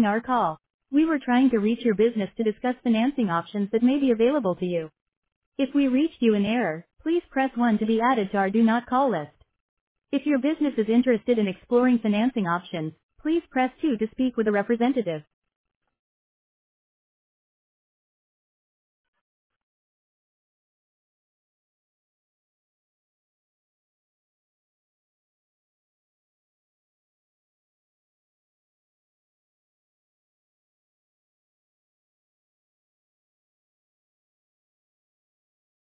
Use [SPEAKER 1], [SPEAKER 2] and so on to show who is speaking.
[SPEAKER 1] our call. We were trying to reach your business to discuss financing options that may be available to you. If we reached you in error, please press 1 to be added to our do not call list. If your business is interested in exploring financing options, please press 2 to speak with a representative.